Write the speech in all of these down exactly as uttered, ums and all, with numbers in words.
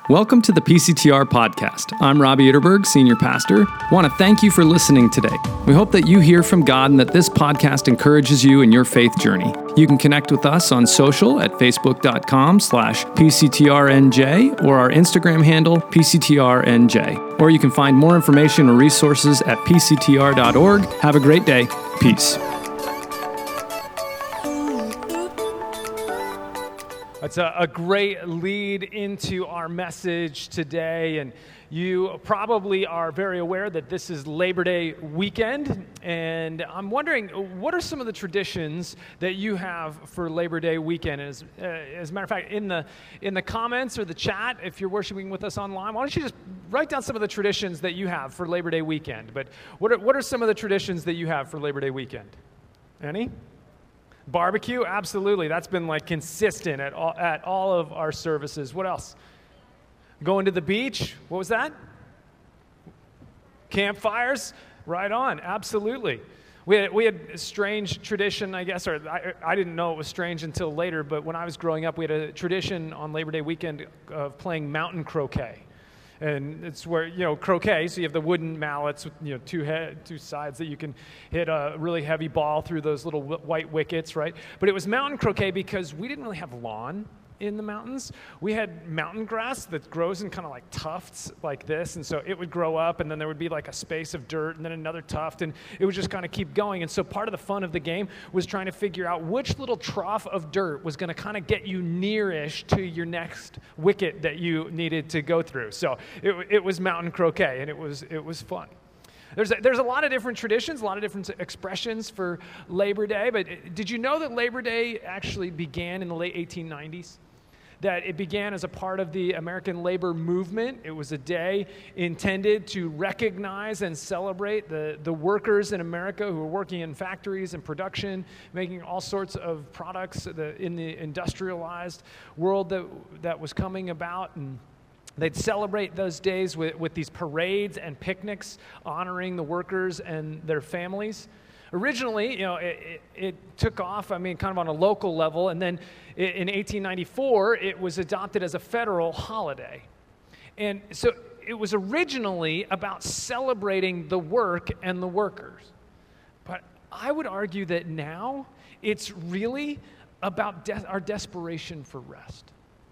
Welcome to the P C T R podcast. I'm Robbie Itterberg, Senior Pastor. I want to thank you for listening today. We hope that you hear from God and that this podcast encourages you in your faith journey. You can connect with us on social at facebook.com slash PCTRNJ or our Instagram handle, P C T R N J. Or you can find more information or resources at P C T R dot org. Have a great day. Peace. It's a, a great lead into our message today, and you probably are very aware that this is Labor Day weekend, and I'm wondering, what are some of the traditions that you have for Labor Day weekend? As, uh, as a matter of fact, in the in the comments or the chat, if you're worshiping with us online, why don't you just write down some of the traditions that you have for Labor Day weekend? But what are, what are some of the traditions that you have for Labor Day weekend? Any? Barbecue, absolutely. That's been like consistent at all, at all of our services. What else? Going to the beach. What was that? Campfires. Right on. Absolutely. We had, we had a strange tradition, I guess, or I, I didn't know it was strange until later, but when I was growing up, we had a tradition on Labor Day weekend of playing mountain croquet. And it's where, you know, croquet, so you have the wooden mallets with, you know, two head, two sides that you can hit a really heavy ball through those little w- white wickets, right? But it was mountain croquet because we didn't really have lawn in the mountains. We had mountain grass that grows in kind of like tufts like this, and so it would grow up, and then there would be like a space of dirt, and then another tuft, and it would just kind of keep going. And so part of the fun of the game was trying to figure out which little trough of dirt was going to kind of get you nearish to your next wicket that you needed to go through. So it, it was mountain croquet, and it was it was fun. There's a, there's a lot of different traditions, a lot of different expressions for Labor Day, but did you know that Labor Day actually began in the late eighteen nineties? That it began as a part of the American labor movement. It was a day intended to recognize and celebrate the, the workers in America who were working in factories and production, making all sorts of products in the industrialized world that, that was coming about. And they'd celebrate those days with, with these parades and picnics honoring the workers and their families. Originally, you know, it, it, it took off, I mean, kind of on a local level, and then in eighteen ninety-four, it was adopted as a federal holiday. And so it was originally about celebrating the work and the workers. But I would argue that now it's really about de- our desperation for rest.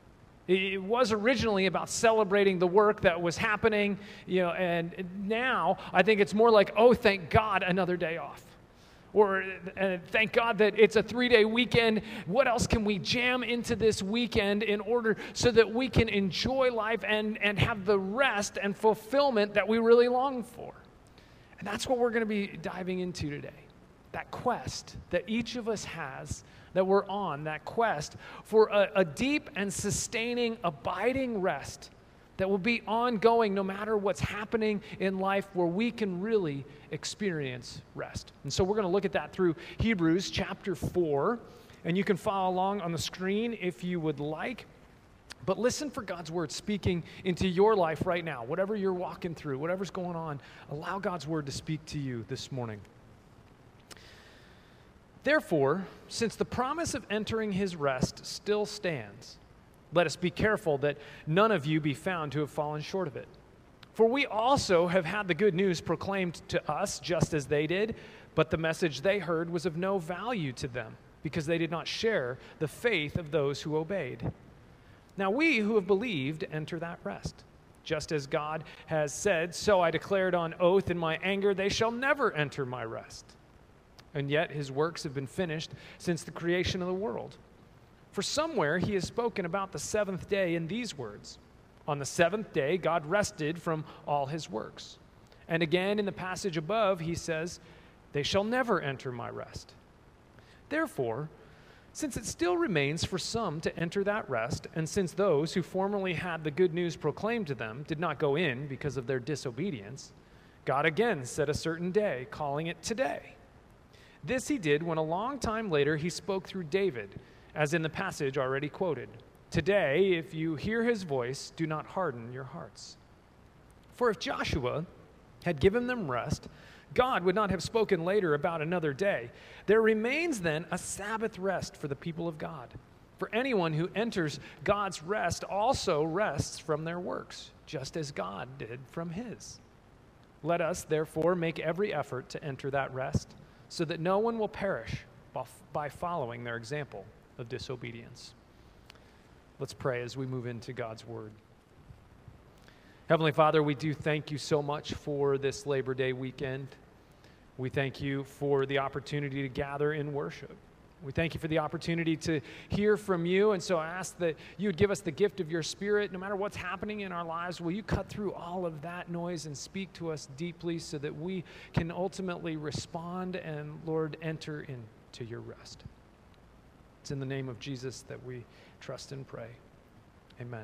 It was originally about celebrating the work that was happening, you know, and now I think it's more like, oh, thank God, another day off. Or uh, thank God that it's a three-day weekend. What else can we jam into this weekend in order so that we can enjoy life and, and have the rest and fulfillment that we really long for? And that's what we're going to be diving into today. That quest that each of us has, that we're on, that quest for a, a deep and sustaining, abiding rest that will be ongoing no matter what's happening in life, where we can really experience rest. And so we're going to look at that through Hebrews chapter four, and you can follow along on the screen if you would like. But listen for God's word speaking into your life right now. Whatever you're walking through, whatever's going on, allow God's word to speak to you this morning. Therefore, since the promise of entering his rest still stands, let us be careful that none of you be found to have fallen short of it. For we also have had the good news proclaimed to us just as they did, but the message they heard was of no value to them because they did not share the faith of those who obeyed. Now we who have believed enter that rest. Just as God has said, so I declared on oath in my anger, they shall never enter my rest. And yet his works have been finished since the creation of the world. For somewhere he has spoken about the seventh day in these words, on the seventh day God rested from all his works. And again in the passage above he says, they shall never enter my rest. Therefore, since it still remains for some to enter that rest, and since those who formerly had the good news proclaimed to them did not go in because of their disobedience, God again set a certain day, calling it today. This he did when a long time later he spoke through David, as in the passage already quoted. Today, if you hear his voice, do not harden your hearts. For if Joshua had given them rest, God would not have spoken later about another day. There remains then a Sabbath rest for the people of God. For anyone who enters God's rest also rests from their works, just as God did from his. Let us, therefore, make every effort to enter that rest, so that no one will perish by following their example of disobedience. Let's pray as we move into God's word. Heavenly Father, we do thank you so much for this Labor Day weekend. We thank you for the opportunity to gather in worship. We thank you for the opportunity to hear from you, and so I ask that you would give us the gift of your Spirit. No matter what's happening in our lives, will you cut through all of that noise and speak to us deeply so that we can ultimately respond and, Lord, enter into your rest. It's in the name of Jesus that we trust and pray. Amen.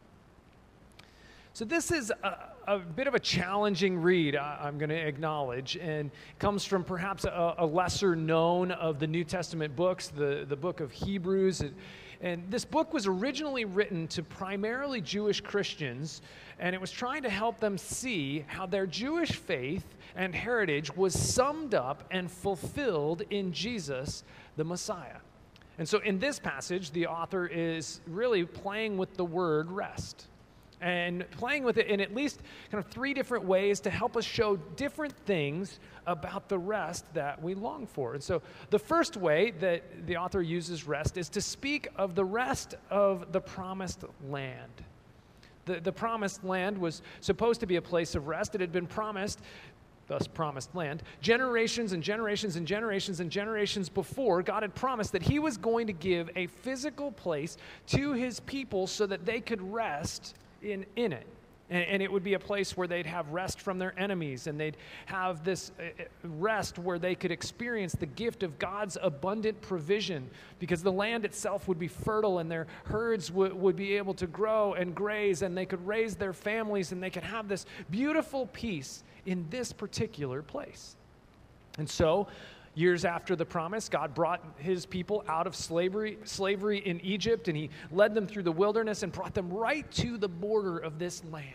So this is a, a bit of a challenging read, I, I'm going to acknowledge, and comes from perhaps a, a lesser known of the New Testament books, the, the book of Hebrews. And, and this book was originally written to primarily Jewish Christians, and it was trying to help them see how their Jewish faith and heritage was summed up and fulfilled in Jesus, the Messiah. And so in this passage, the author is really playing with the word rest, and playing with it in at least kind of three different ways to help us show different things about the rest that we long for. And so the first way that the author uses rest is to speak of the rest of the promised land. The, the promised land was supposed to be a place of rest. It had been promised, thus promised land, generations and generations and generations and generations before. God had promised that he was going to give a physical place to his people so that they could rest in, in it. And, and it would be a place where they'd have rest from their enemies, and they'd have this rest where they could experience the gift of God's abundant provision, because the land itself would be fertile, and their herds would, would be able to grow and graze, and they could raise their families, and they could have this beautiful peace in this particular place. And so, years after the promise, God brought his people out of slavery, slavery in Egypt, and he led them through the wilderness and brought them right to the border of this land.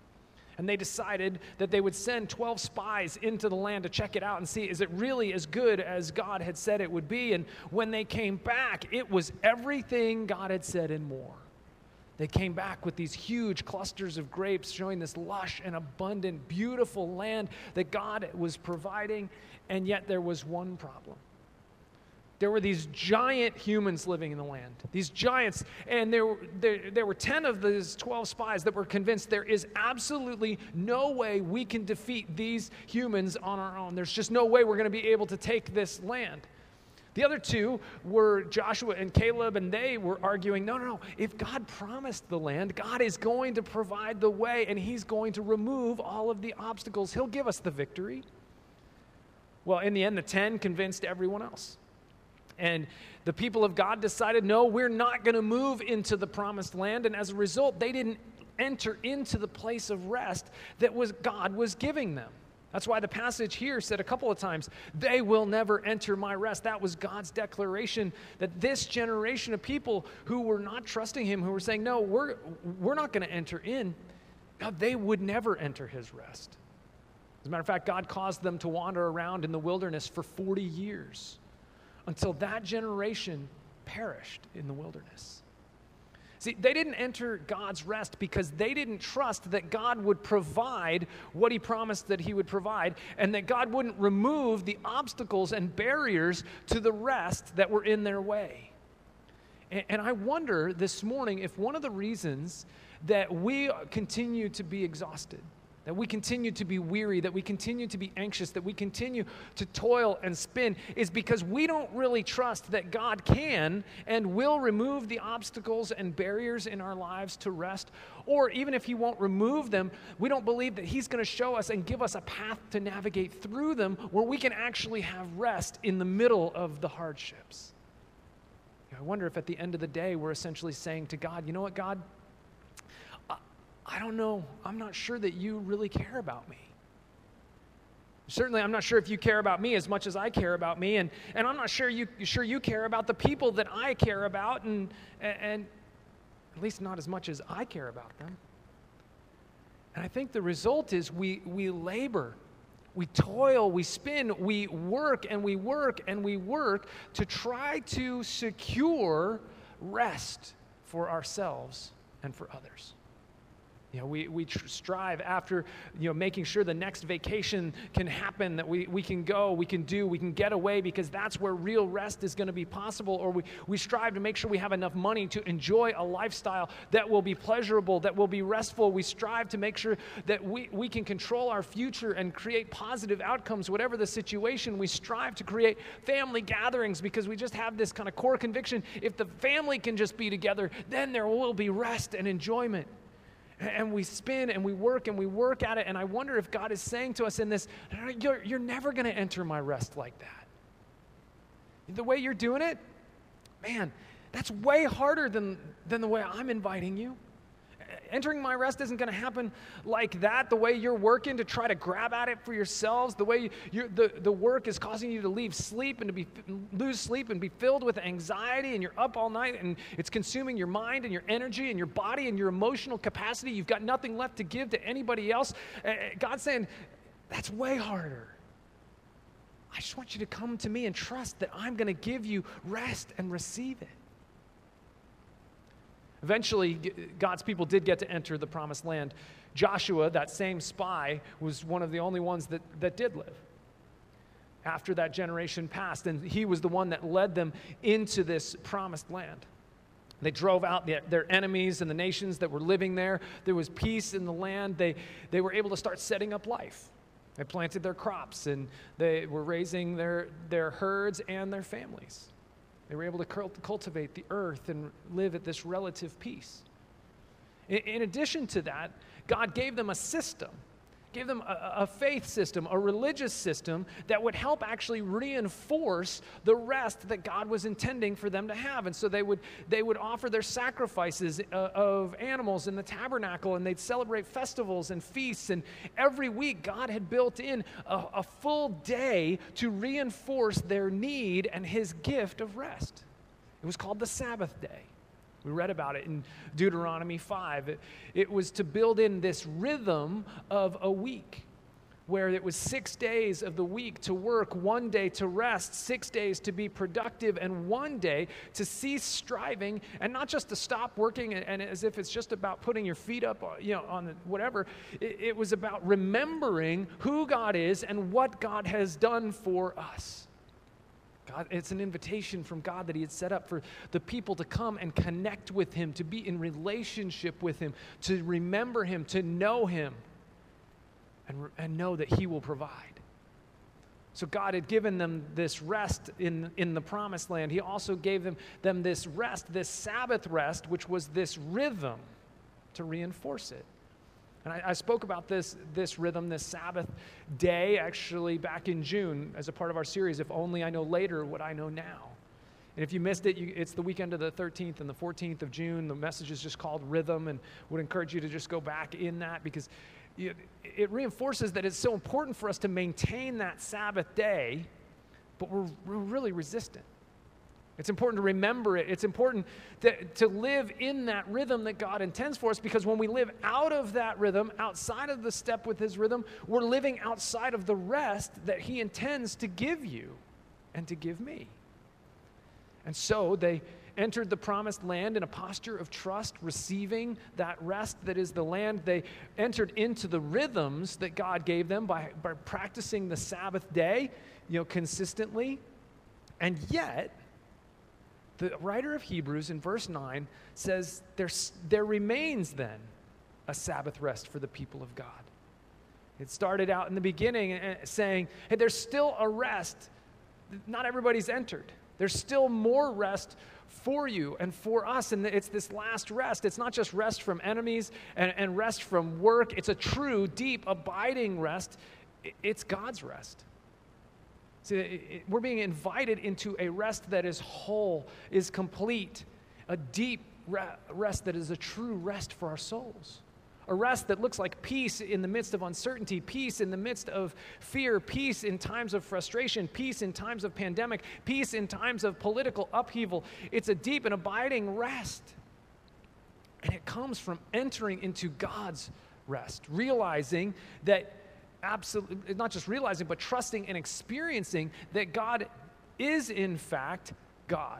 And they decided that they would send twelve spies into the land to check it out and see, is it really as good as God had said it would be? And when they came back, it was everything God had said and more. They came back with these huge clusters of grapes showing this lush and abundant, beautiful land that God was providing, and yet there was one problem. There were these giant humans living in the land, these giants, and there, there, there were ten of those twelve spies that were convinced there is absolutely no way we can defeat these humans on our own. There's just no way we're going to be able to take this land. The other two were Joshua and Caleb, and they were arguing, no, no, no, if God promised the land, God is going to provide the way, and he's going to remove all of the obstacles. He'll give us the victory. Well, in the end, the ten convinced everyone else. And the people of God decided, no, we're not going to move into the promised land, and as a result, they didn't enter into the place of rest that was God was giving them. That's why the passage here said a couple of times, they will never enter my rest. That was God's declaration that this generation of people who were not trusting him, who were saying, no, we're, we're not going to enter in, God, they would never enter his rest. As a matter of fact, God caused them to wander around in the wilderness for forty years until that generation perished in the wilderness. See, they didn't enter God's rest because they didn't trust that God would provide what he promised that he would provide, and that God wouldn't remove the obstacles and barriers to the rest that were in their way. And, and I wonder this morning if one of the reasons that we continue to be exhausted, that we continue to be weary, that we continue to be anxious, that we continue to toil and spin, is because we don't really trust that God can and will remove the obstacles and barriers in our lives to rest. Or even if he won't remove them, we don't believe that he's going to show us and give us a path to navigate through them where we can actually have rest in the middle of the hardships. I wonder if at the end of the day, we're essentially saying to God, you know what, God? I don't know. I'm not sure that you really care about me. Certainly, I'm not sure if you care about me as much as I care about me, and, and I'm not sure you sure you care about the people that I care about, and, and at least not as much as I care about them. And I think the result is we we labor, we toil, we spin, we work and we work and we work to try to secure rest for ourselves and for others. You know, we, we tr- strive after, you know, making sure the next vacation can happen, that we, we can go, we can do, we can get away, because that's where real rest is going to be possible. Or we, we strive to make sure we have enough money to enjoy a lifestyle that will be pleasurable, that will be restful. We strive to make sure that we, we can control our future and create positive outcomes, whatever the situation. We strive to create family gatherings because we just have this kind of core conviction, if the family can just be together, then there will be rest and enjoyment. And we spin and we work and we work at it. And I wonder if God is saying to us in this, you're, you're never going to enter my rest like that. The way you're doing it, man, that's way harder than, than the way I'm inviting you. Entering my rest isn't going to happen like that, the way you're working to try to grab at it for yourselves, the way you're, the, the work is causing you to leave sleep and to be lose sleep and be filled with anxiety, and you're up all night and it's consuming your mind and your energy and your body and your emotional capacity. You've got nothing left to give to anybody else. Uh, God's saying, that's way harder. I just want you to come to me and trust that I'm going to give you rest and receive it. Eventually, God's people did get to enter the promised land. Joshua, that same spy, was one of the only ones that, that did live after that generation passed, and he was the one that led them into this promised land. They drove out the, their enemies and the nations that were living there. There was peace in the land. They, they were able to start setting up life. They planted their crops, and they were raising their, their herds and their families. They were able to cultivate the earth and live at this relative peace. In, in addition to that, God gave them a system, gave them a, a faith system, a religious system that would help actually reinforce the rest that God was intending for them to have. And so they would they would offer their sacrifices uh, of animals in the tabernacle, and they'd celebrate festivals and feasts. And every week, God had built in a, a full day to reinforce their need and his gift of rest. It was called the Sabbath day. We read about it in Deuteronomy five. It, it was to build in this rhythm of a week where it was six days of the week to work, one day to rest, six days to be productive, and one day to cease striving, and not just to stop working and, and as if it's just about putting your feet up, you know, on the, whatever. It, it was about remembering who God is and what God has done for us. God, it's an invitation from God that he had set up for the people to come and connect with him, to be in relationship with him, to remember him, to know him, and, and know that he will provide. So God had given them this rest in, in the promised land. He also gave them, them this rest, this Sabbath rest, which was this rhythm to reinforce it. And I, I spoke about this, this rhythm, this Sabbath day, actually back in June as a part of our series, If Only I Know Later What I Know Now. And if you missed it, you, it's the weekend of the thirteenth and the fourteenth of June. The message is just called Rhythm, and would encourage you to just go back in that, because it, it reinforces that it's so important for us to maintain that Sabbath day, but we're, we're really resistant. It's important to remember it. It's important to, to live in that rhythm that God intends for us, because when we live out of that rhythm, outside of the step with his rhythm, we're living outside of the rest that he intends to give you and to give me. And so they entered the promised land in a posture of trust, receiving that rest that is the land. They entered into the rhythms that God gave them by, by practicing the Sabbath day, you know, consistently. And yet, the writer of Hebrews in verse nine says there, there remains then a Sabbath rest for the people of God. It started out in the beginning saying, hey, there's still a rest. Not everybody's entered. There's still more rest for you and for us, and it's this last rest. It's not just rest from enemies and, and rest from work. It's a true, deep, abiding rest. It's God's rest. See, it, it, we're being invited into a rest that is whole, is complete, a deep re- rest that is a true rest for our souls. A rest that looks like peace in the midst of uncertainty, peace in the midst of fear, peace in times of frustration, peace in times of pandemic, peace in times of political upheaval. It's a deep and abiding rest. And it comes from entering into God's rest, realizing that absolutely, not just realizing, but trusting and experiencing that God is in fact God.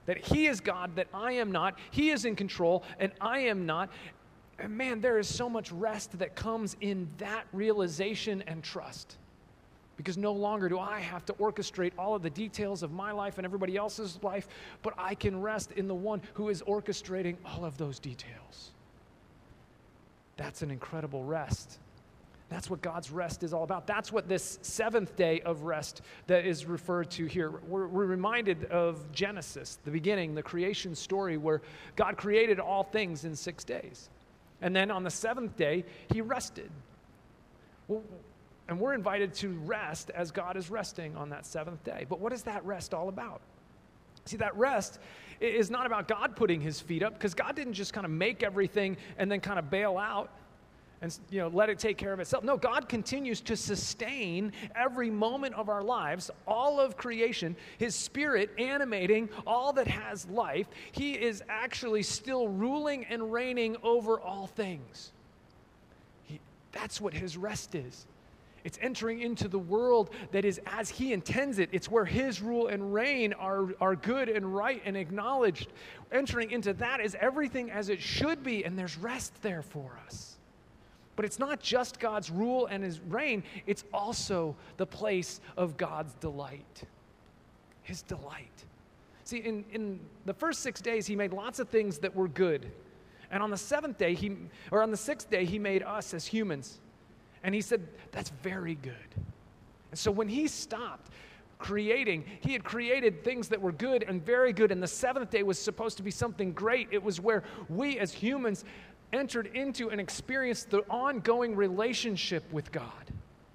That he is God, that I am not. He is in control, and I am not. And man, there is so much rest that comes in that realization and trust. Because no longer do I have to orchestrate all of the details of my life and everybody else's life, but I can rest in the one who is orchestrating all of those details. That's an incredible rest. That's what God's rest is all about. That's what this seventh day of rest that is referred to here. We're, we're reminded of Genesis, the beginning, the creation story where God created all things in six days. And then on the seventh day, he rested. Well, and we're invited to rest as God is resting on that seventh day. But what is that rest all about? See, that rest is not about God putting his feet up, because God didn't just kind of make everything and then kind of bail out and, you know, let it take care of itself. No, God continues to sustain every moment of our lives, all of creation, his spirit animating all that has life. He is actually still ruling and reigning over all things. He, that's what his rest is. It's entering into the world that is as he intends it. It's where his rule and reign are, are good and right and acknowledged. Entering into that is everything as it should be, and there's rest there for us. But it's not just God's rule and his reign, it's also the place of God's delight. His delight. See, in, in the first six days, he made lots of things that were good. And on the seventh day, he, or on the sixth day, he made us as humans. And he said, that's very good. And so when he stopped creating, he had created things that were good and very good, and the seventh day was supposed to be something great. It was where we as humans entered into and experienced the ongoing relationship with God.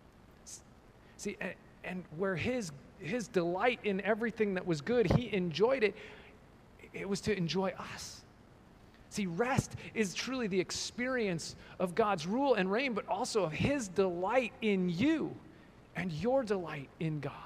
See, and, and where his, his delight in everything that was good, he enjoyed it, it was to enjoy us. See, rest is truly the experience of God's rule and reign, but also of his delight in you and your delight in God.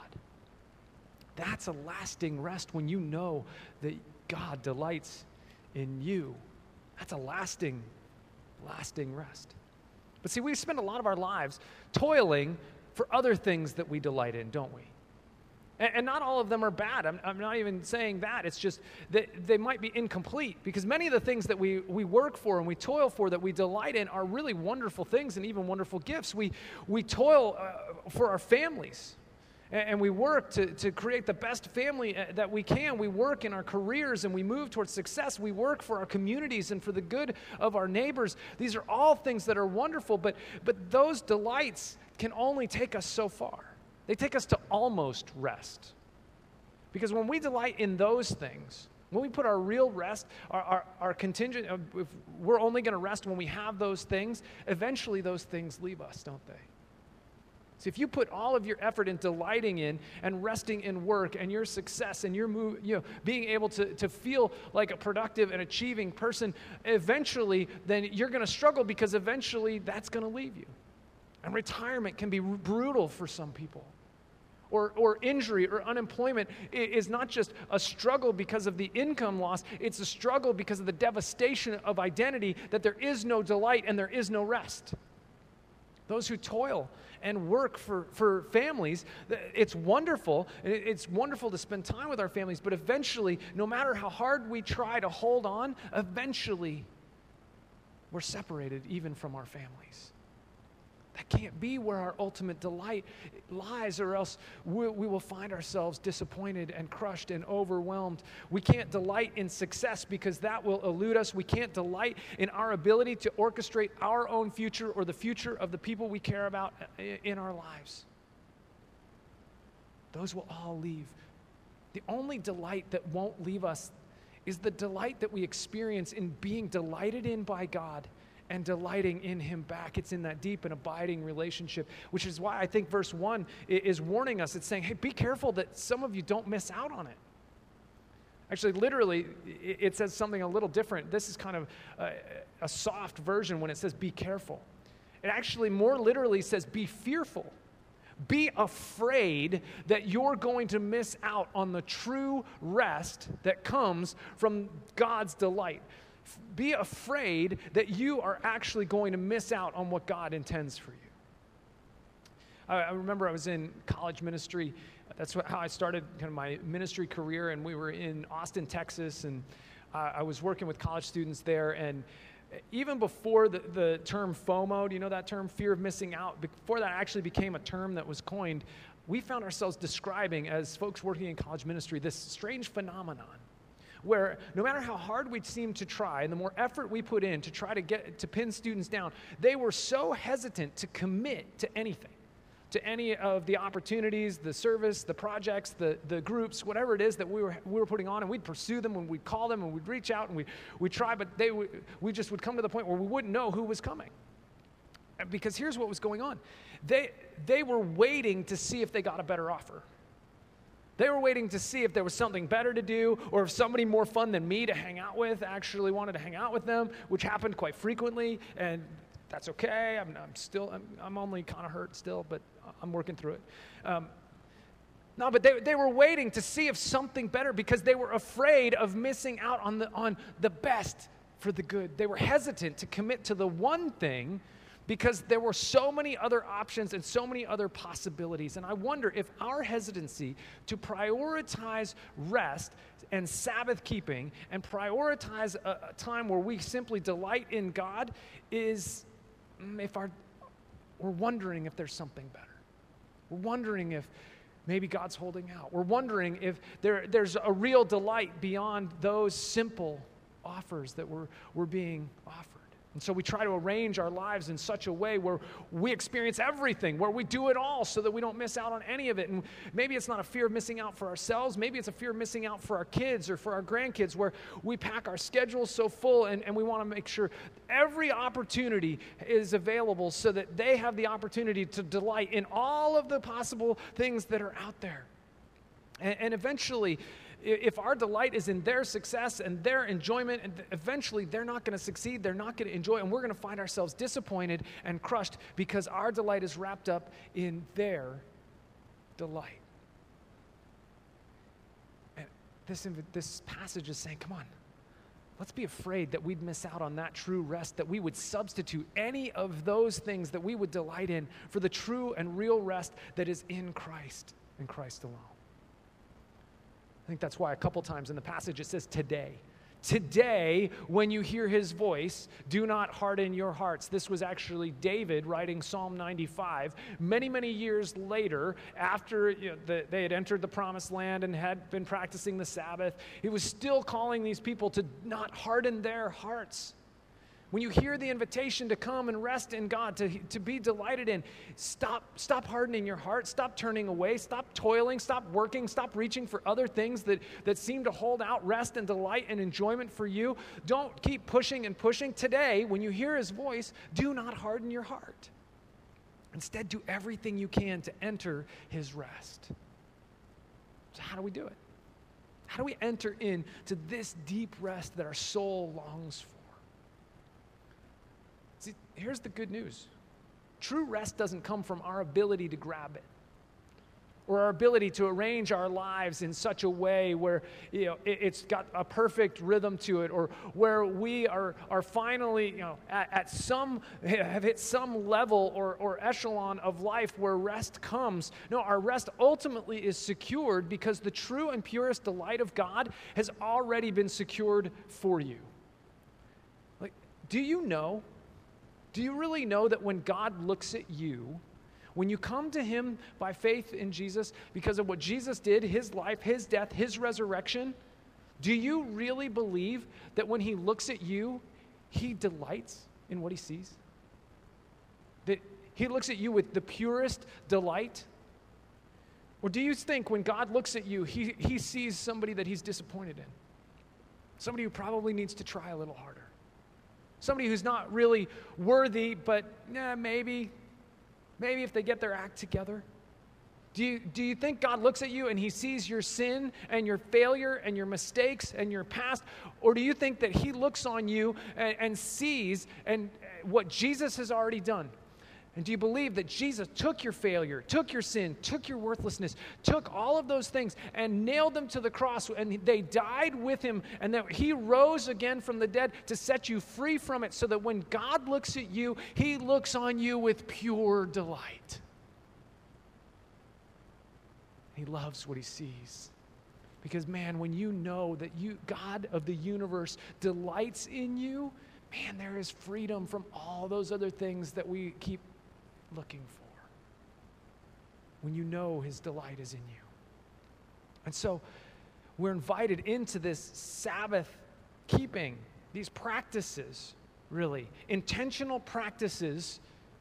That's a lasting rest when you know that God delights in you. That's a lasting, lasting rest. But see, we spend a lot of our lives toiling for other things that we delight in, don't we? And not all of them are bad. I'm, I'm not even saying that. It's just that they might be incomplete, because many of the things that we, we work for and we toil for, that we delight in, are really wonderful things and even wonderful gifts. We, we toil uh, for our families, and, and we work to, to create the best family that we can. We work in our careers and we move towards success. We work for our communities and for the good of our neighbors. These are all things that are wonderful, but, but those delights can only take us so far. They take us to almost rest. Because when we delight in those things, when we put our real rest, our, our, our contingent, if we're only going to rest when we have those things, eventually those things leave us, don't they? So if you put all of your effort in delighting in and resting in work and your success and your move, you know, being able to, to feel like a productive and achieving person, eventually then you're going to struggle, because eventually that's going to leave you. And retirement can be brutal for some people. Or, or injury or unemployment is not just a struggle because of the income loss, it's a struggle because of the devastation of identity, that there is no delight and there is no rest. Those who toil and work for, for families, it's wonderful. It's wonderful to spend time with our families, but eventually, no matter how hard we try to hold on, eventually we're separated even from our families. That can't be where our ultimate delight lies, or else we, we will find ourselves disappointed and crushed and overwhelmed. We can't delight in success, because that will elude us. We can't delight in our ability to orchestrate our own future or the future of the people we care about in our lives. Those will all leave. The only delight that won't leave us is the delight that we experience in being delighted in by God and delighting in him back. It's in that deep and abiding relationship, which is why I think verse one is warning us. It's saying, hey, be careful that some of you don't miss out on it. Actually, literally, it says something a little different. This is kind of a, a soft version when it says be careful. It actually more literally says be fearful. Be afraid that you're going to miss out on the true rest that comes from God's delight. Be afraid that you are actually going to miss out on what God intends for you. I, I remember I was in college ministry That's how I started kind of my ministry career, and we were in Austin, Texas, and uh, I was working with college students there, and even before the, the term FOMO, do you know that term, fear of missing out? Before that actually became a term that was coined, we found ourselves describing, as folks working in college ministry, this strange phenomenon where no matter how hard we seemed to try, and the more effort we put in to try to get to pin students down, they were so hesitant to commit to anything, to any of the opportunities, the service, the projects, the, the groups, whatever it is that we were we were putting on, and we'd pursue them, and we'd call them, and we'd reach out, and we we try, but they we just would come to the point where we wouldn't know who was coming. Because here's what was going on. They they were waiting to see if they got a better offer. They were waiting to see if there was something better to do, or if somebody more fun than me to hang out with actually wanted to hang out with them, which happened quite frequently, and that's okay. I'm, I'm still, I'm, I'm only kind of hurt still, but I'm working through it. Um, no, but they, they were waiting to see if something better, because they were afraid of missing out on the, on the best for the good. They were hesitant to commit to the one thing because there were so many other options and so many other possibilities. And I wonder if our hesitancy to prioritize rest and Sabbath keeping and prioritize a, a time where we simply delight in God is, if our, we're wondering if there's something better. We're wondering if maybe God's holding out. We're wondering if there, there's a real delight beyond those simple offers that we're, we're being offered. And so we try to arrange our lives in such a way where we experience everything, where we do it all so that we don't miss out on any of it. And maybe it's not a fear of missing out for ourselves. Maybe it's a fear of missing out for our kids or for our grandkids, where we pack our schedules so full and, and we want to make sure every opportunity is available so that they have the opportunity to delight in all of the possible things that are out there. And, and eventually, if our delight is in their success and their enjoyment, and eventually they're not going to succeed, they're not going to enjoy, and we're going to find ourselves disappointed and crushed because our delight is wrapped up in their delight. And this, this passage is saying, come on, let's be afraid that we'd miss out on that true rest, that we would substitute any of those things that we would delight in for the true and real rest that is in Christ, in Christ alone. I think that's why a couple times in the passage it says today. Today, when you hear his voice, do not harden your hearts. This was actually David writing Psalm ninety-five many, many years later, after you know, the, they had entered the promised land and had been practicing the Sabbath. He was still calling these people to not harden their hearts. When you hear the invitation to come and rest in God, to, to be delighted in, stop, stop hardening your heart, stop turning away, stop toiling, stop working, stop reaching for other things that, that seem to hold out rest and delight and enjoyment for you. Don't keep pushing and pushing. Today, when you hear his voice, do not harden your heart. Instead, do everything you can to enter his rest. So how do we do it? How do we enter into this deep rest that our soul longs for? See, here's the good news. True rest doesn't come from our ability to grab it, or our ability to arrange our lives in such a way where you know it, it's got a perfect rhythm to it, or where we are are finally you know at, at some have hit some level or, or echelon of life where rest comes. No, our rest ultimately is secured because the true and purest delight of God has already been secured for you. Like, do you know? Do you really know that when God looks at you, when you come to him by faith in Jesus, because of what Jesus did, his life, his death, his resurrection, do you really believe that when he looks at you, he delights in what he sees? That he looks at you with the purest delight? Or do you think when God looks at you, he, he sees somebody that he's disappointed in? Somebody who probably needs to try a little harder? Somebody who's not really worthy, but yeah, maybe, maybe if they get their act together. Do you, do you think God looks at you and he sees your sin and your failure and your mistakes and your past? Or do you think that he looks on you and, and sees and what Jesus has already done? And do you believe that Jesus took your failure, took your sin, took your worthlessness, took all of those things and nailed them to the cross, and they died with him, and that he rose again from the dead to set you free from it, so that when God looks at you, he looks on you with pure delight? He loves what he sees. Because, man, when you know that you, God of the universe delights in you, man, there is freedom from all those other things that we keep looking for. When you know his delight is in you. And so we're invited into this Sabbath keeping, these practices, really, intentional practices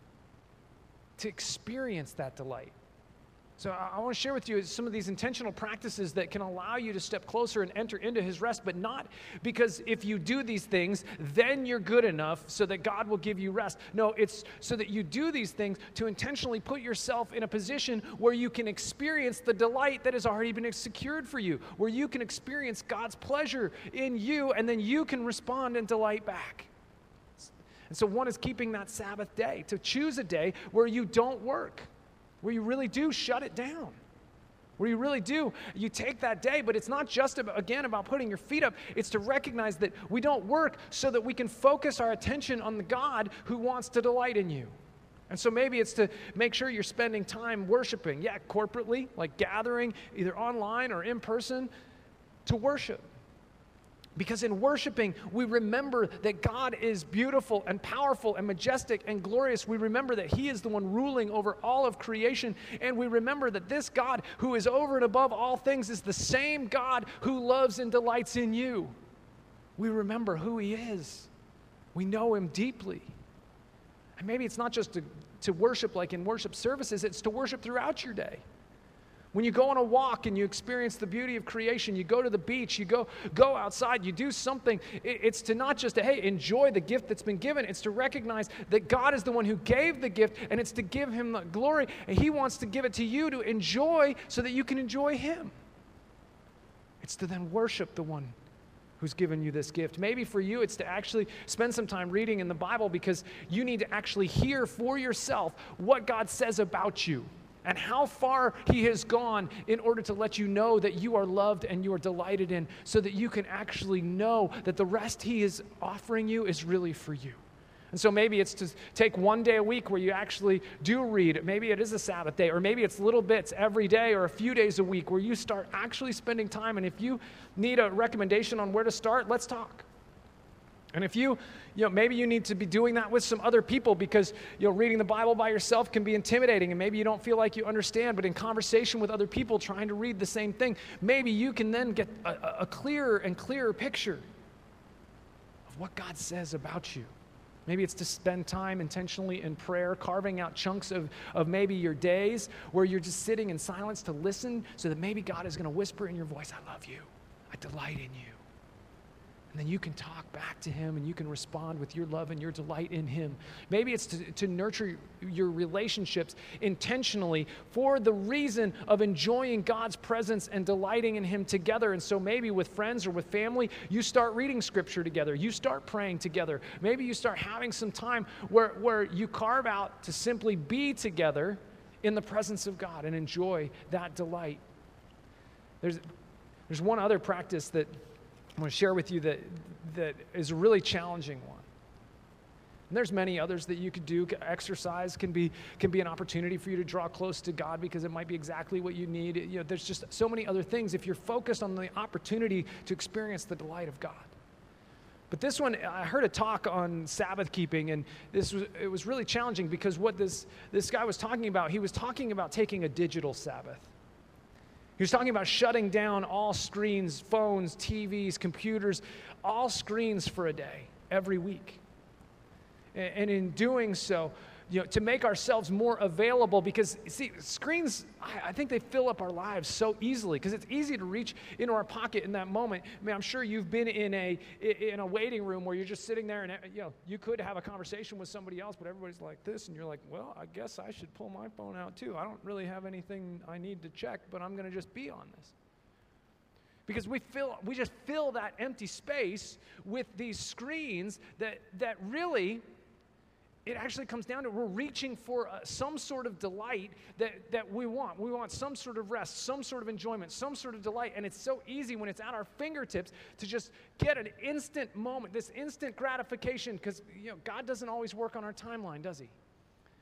to experience that delight. So I want to share with you some of these intentional practices that can allow you to step closer and enter into his rest, but not because if you do these things, then you're good enough so that God will give you rest. No, it's so that you do these things to intentionally put yourself in a position where you can experience the delight that has already been secured for you, where you can experience God's pleasure in you, and then you can respond and delight back. And so one is keeping that Sabbath day, to choose a day where you don't work, where you really do shut it down, where you really do, you take that day, but it's not just, about, again, about putting your feet up. It's to recognize that we don't work so that we can focus our attention on the God who wants to delight in you. And so maybe it's to make sure you're spending time worshiping, yeah, corporately, like gathering either online or in person to worship. Because in worshiping, we remember that God is beautiful and powerful and majestic and glorious. We remember that he is the one ruling over all of creation. And we remember that this God who is over and above all things is the same God who loves and delights in you. We remember who he is. We know him deeply. And maybe it's not just to, to worship like in worship services, it's to worship throughout your day. When you go on a walk and you experience the beauty of creation, you go to the beach, you go go outside, you do something, it's to not just to, hey, enjoy the gift that's been given. It's to recognize that God is the one who gave the gift, and it's to give him the glory, and he wants to give it to you to enjoy so that you can enjoy him. It's to then worship the one who's given you this gift. Maybe for you, it's to actually spend some time reading in the Bible because you need to actually hear for yourself what God says about you and how far he has gone in order to let you know that you are loved and you are delighted in, so that you can actually know that the rest he is offering you is really for you. And so maybe it's to take one day a week where you actually do read. Maybe it is a Sabbath day, or maybe it's little bits every day or a few days a week where you start actually spending time. And if you need a recommendation on where to start, let's talk. And if you, you know, maybe you need to be doing that with some other people because, you know, reading the Bible by yourself can be intimidating and maybe you don't feel like you understand, but in conversation with other people trying to read the same thing, maybe you can then get a, a clearer and clearer picture of what God says about you. Maybe it's to spend time intentionally in prayer, carving out chunks of, of maybe your days where you're just sitting in silence to listen so that maybe God is going to whisper in your voice, I love you, I delight in you. And then you can talk back to him and you can respond with your love and your delight in him. Maybe it's to, to nurture your relationships intentionally for the reason of enjoying God's presence and delighting in him together. And so maybe with friends or with family, you start reading scripture together. You start praying together. Maybe you start having some time where, where you carve out to simply be together in the presence of God and enjoy that delight. There's, there's one other practice that I want to share with you that, that is a really challenging one. And there's many others that you could do. Exercise can be, can be an opportunity for you to draw close to God because it might be exactly what you need. You know, there's just so many other things if you're focused on the opportunity to experience the delight of God. But this one, I heard a talk on Sabbath keeping, and this was, it was really challenging because what this, this guy was talking about, he was talking about taking a digital Sabbath. He was talking about shutting down all screens, phones, T Vs, computers, all screens for a day, every week. And in doing so, you know, to make ourselves more available because, see, screens, I, I think they fill up our lives so easily because it's easy to reach into our pocket in that moment. I mean, I'm sure you've been in a in a waiting room where you're just sitting there and, you know, you could have a conversation with somebody else, but everybody's like this, and you're like, well, I guess I should pull my phone out too. I don't really have anything I need to check, but I'm going to just be on this. Because we fill, we just fill that empty space with these screens that that really, it actually comes down to we're reaching for uh, some sort of delight that, that we want. We want some sort of rest, some sort of enjoyment, some sort of delight. And it's so easy when it's at our fingertips to just get an instant moment, this instant gratification, because, you know, God doesn't always work on our timeline, does he?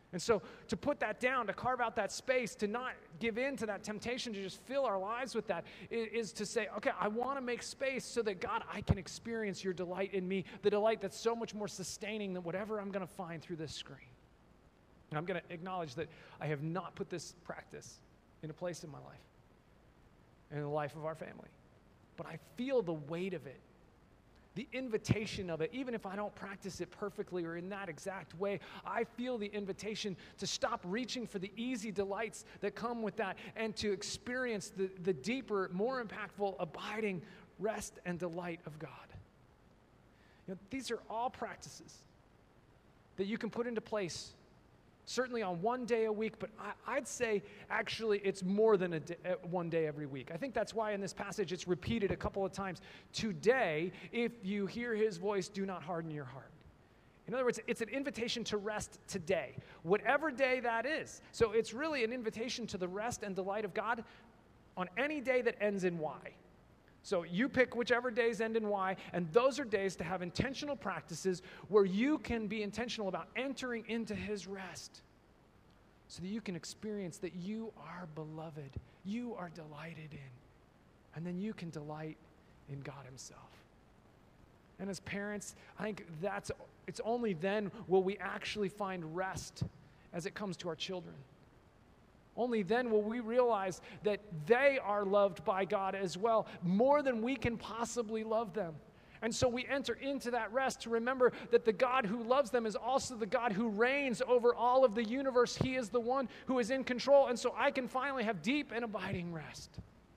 And so to put that down, to carve out that space, to not give in to that temptation, to just fill our lives with that, is to say, okay, I want to make space so that, God, I can experience your delight in me, the delight that's so much more sustaining than whatever I'm going to find through this screen. And I'm going to acknowledge that I have not put this practice in a place in my life and in the life of our family. But I feel the weight of it. The invitation of it, even if I don't practice it perfectly or in that exact way, I feel the invitation to stop reaching for the easy delights that come with that and to experience the, the deeper, more impactful, abiding rest and delight of God. You know, these are all practices that you can put into place, certainly on one day a week, but I, I'd say actually it's more than a day, one day every week. I think that's why in this passage it's repeated a couple of times. Today, if you hear his voice, do not harden your heart. In other words, it's an invitation to rest today, whatever day that is. So it's really an invitation to the rest and delight of God on any day that ends in Y. So you pick whichever days end in Y, and those are days to have intentional practices where you can be intentional about entering into his rest so that you can experience that you are beloved, you are delighted in, and then you can delight in God himself. And as parents, I think that's, it's only then will we actually find rest as it comes to our children. Only then will we realize that they are loved by God as well, more than we can possibly love them. And so we enter into that rest to remember that the God who loves them is also the God who reigns over all of the universe. He is the one who is in control. And so I can finally have deep and abiding rest.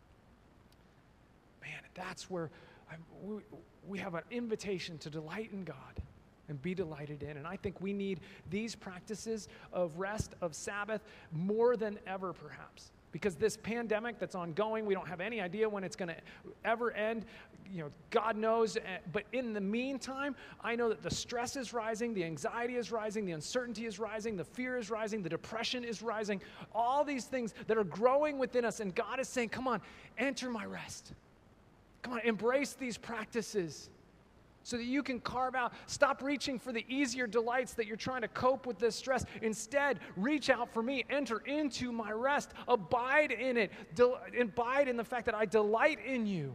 Man, that's where I, we, we have an invitation to delight in God and be delighted in. And I think we need these practices of rest, of Sabbath, more than ever perhaps. Because this pandemic that's ongoing, we don't have any idea when it's going to ever end. You know, God knows. But in the meantime, I know that the stress is rising, the anxiety is rising, the uncertainty is rising, the fear is rising, the depression is rising. All these things that are growing within us. And God is saying, come on, enter my rest. Come on, embrace these practices so that you can carve out, stop reaching for the easier delights that you're trying to cope with this stress. Instead, reach out for me, enter into my rest, abide in it, del- abide in the fact that I delight in you,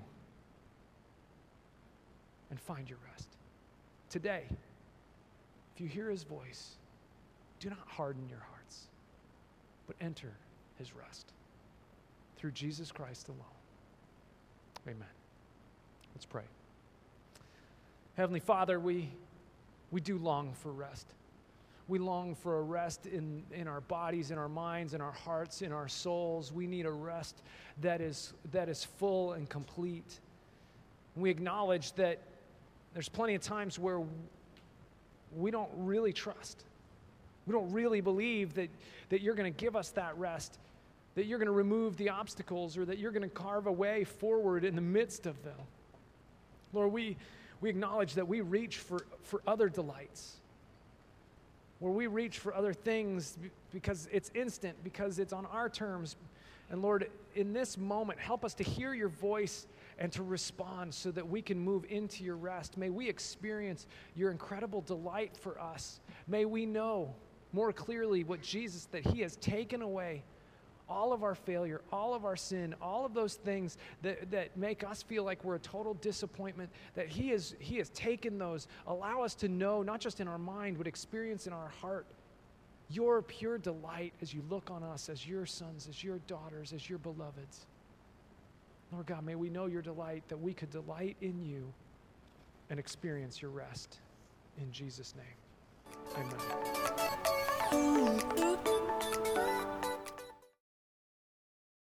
and find your rest. Today, if you hear his voice, do not harden your hearts, but enter his rest through Jesus Christ alone. Amen. Let's pray. Heavenly Father, we, we do long for rest. We long for a rest in, in our bodies, in our minds, in our hearts, in our souls. We need a rest that is, that is full and complete. We acknowledge that there's plenty of times where we don't really trust. We don't really believe that, that you're going to give us that rest, that you're going to remove the obstacles, or that you're going to carve a way forward in the midst of them. Lord, we... We acknowledge that we reach for, for other delights, where we reach for other things because it's instant, because it's on our terms. And Lord, in this moment, help us to hear your voice and to respond so that we can move into your rest. May we experience your incredible delight for us. May we know more clearly what Jesus, that he has taken away all of our failure, all of our sin, all of those things that, that make us feel like we're a total disappointment, that he, is, he has taken those. Allow us to know, not just in our mind, but experience in our heart, your pure delight as you look on us as your sons, as your daughters, as your beloveds. Lord God, may we know your delight, that we could delight in you and experience your rest. In Jesus' name, amen.